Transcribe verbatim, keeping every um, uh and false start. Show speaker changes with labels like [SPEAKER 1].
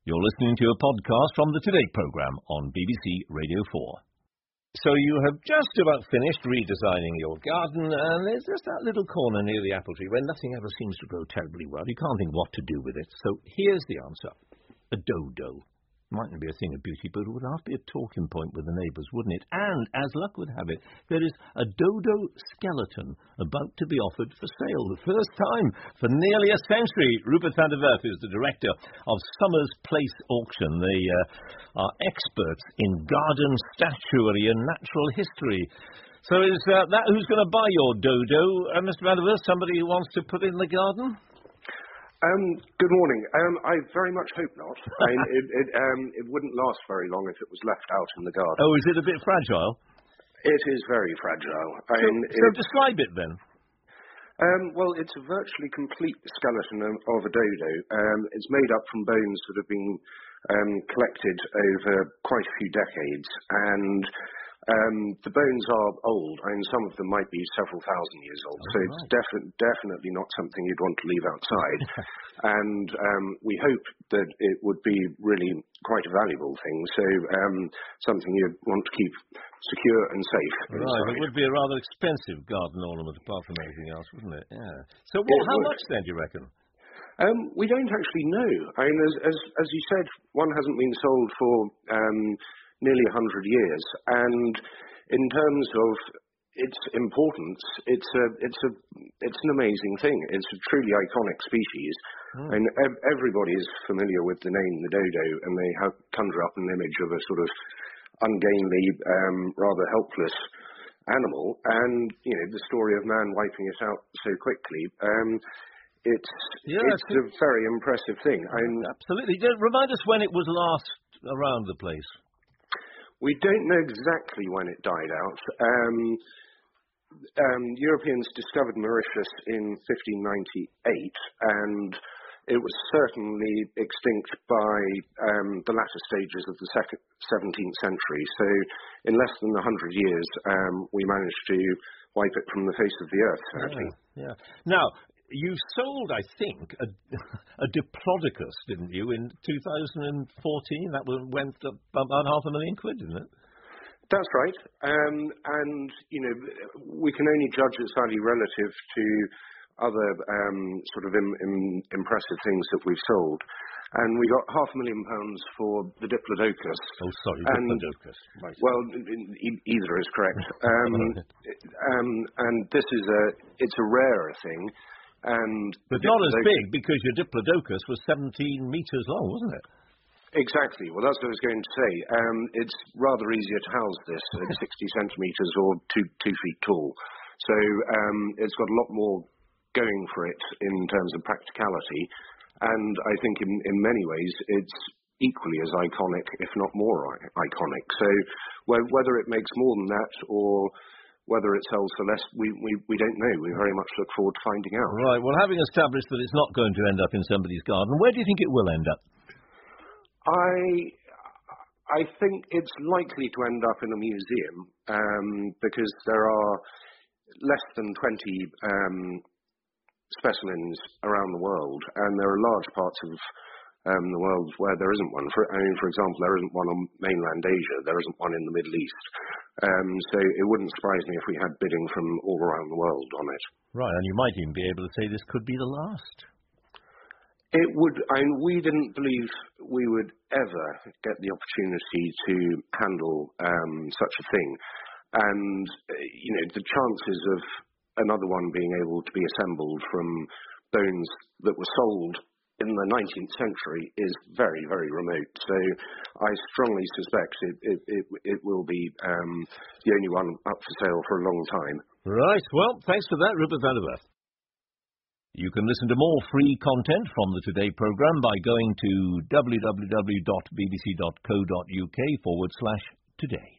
[SPEAKER 1] You're listening to a podcast from the Today programme on B B C Radio four. So you have just about finished redesigning your garden, and there's just that little corner near the apple tree where nothing ever seems to grow terribly well. You can't think what to do with it. So here's the answer. A dodo. Mightn't be a thing of beauty, but it would have to be a talking point with the neighbours, wouldn't it? And, as luck would have it, there is a dodo skeleton about to be offered for sale. The first time for nearly a century. Rupert van der Werf is the director of Summers Place Auction. They uh, are experts in garden statuary and natural history. So is uh, that who's going to buy your dodo, uh, Mister van der Werf? Somebody who wants to put it in the garden?
[SPEAKER 2] Um, good morning. Um, I very much hope not. I mean, it, it, um, it wouldn't last very long if it was left out in the garden.
[SPEAKER 1] Oh, is it a bit fragile?
[SPEAKER 2] It is very fragile. I
[SPEAKER 1] So,
[SPEAKER 2] mean,
[SPEAKER 1] so
[SPEAKER 2] it,
[SPEAKER 1] describe it then.
[SPEAKER 2] um, well, it's a virtually complete skeleton of, of a dodo. Um, it's made up from bones that have been um, collected over quite a few decades, and Um, the bones are old. I mean, some of them might be several thousand years old,
[SPEAKER 1] oh,
[SPEAKER 2] so
[SPEAKER 1] right.
[SPEAKER 2] it's defi- definitely not something you'd want to leave outside. and um, we hope that it would be really quite a valuable thing, so um, something you'd want to keep secure and safe.
[SPEAKER 1] Right,
[SPEAKER 2] inside.
[SPEAKER 1] it would be a rather expensive garden ornament apart from anything else, wouldn't it? Yeah. So what, how much then, do you reckon?
[SPEAKER 2] Um, we don't actually know. I mean, as, as, as you said, one hasn't been sold for Um, nearly one hundred years, and in terms of its importance, it's a, it's a, it's an amazing thing. It's a truly iconic species, mm. and ev- everybody is familiar with the name the dodo, and they have conjure up an image of a sort of ungainly, um, rather helpless animal, and you know the story of man wiping it out so quickly. Um, it's
[SPEAKER 1] yeah,
[SPEAKER 2] it's a very impressive thing. I mean,
[SPEAKER 1] absolutely. Remind us when it was last around the place.
[SPEAKER 2] We don't know exactly when it died out. Um, um, Europeans discovered Mauritius in fifteen ninety-eight, and it was certainly extinct by um, the latter stages of the second, seventeenth century. So in less than one hundred years, um, we managed to wipe it from the face of the earth, sadly.
[SPEAKER 1] Yeah, yeah. Now, you sold, I think, a, a Diplodocus, didn't you, in two thousand fourteen? That went up about half a million quid, didn't it?
[SPEAKER 2] That's right. Um, and, you know, we can only judge its value relative to other um, sort of im- im- impressive things that we've sold. And we got half a million pounds for the Diplodocus.
[SPEAKER 1] Oh, sorry,
[SPEAKER 2] and,
[SPEAKER 1] Diplodocus. Right.
[SPEAKER 2] Well, e- either is correct. Um, um, and this is a, it's a rarer thing. And
[SPEAKER 1] but not as big, because your Diplodocus was seventeen metres long, wasn't it?
[SPEAKER 2] Exactly. Well, that's what I was going to say. Um, it's rather easier to house this at sixty centimetres or two two feet tall. So um, it's got a lot more going for it in terms of practicality. And I think in, in many ways it's equally as iconic, if not more I- iconic. So wh- whether it makes more than that or whether it sells for less, we, we, we don't know. We very much look forward to finding out.
[SPEAKER 1] Right. Well, having established that it's not going to end up in somebody's garden, where do you think it will end up?
[SPEAKER 2] I I think it's likely to end up in a museum um, because there are less than twenty um, specimens around the world, and there are large parts of um, the world where there isn't one. For, I mean, for example, there isn't one on mainland Asia. There isn't one in the Middle East. Um, so it wouldn't surprise me if we had bidding from all around the world on it.
[SPEAKER 1] Right, and you might even be able to say this could be the last.
[SPEAKER 2] It would. I mean, we didn't believe we would ever get the opportunity to handle um, such a thing, and uh, you know, the chances of another one being able to be assembled from bones that were sold in the nineteenth century is very, very remote. So I strongly suspect it it, it, it will be um, the only one up for sale for a long time.
[SPEAKER 1] Right. Well, thanks for that, Rupert van der Werf. You can listen to more free content from the Today programme by going to w w w dot b b c dot co dot u k forward slash today.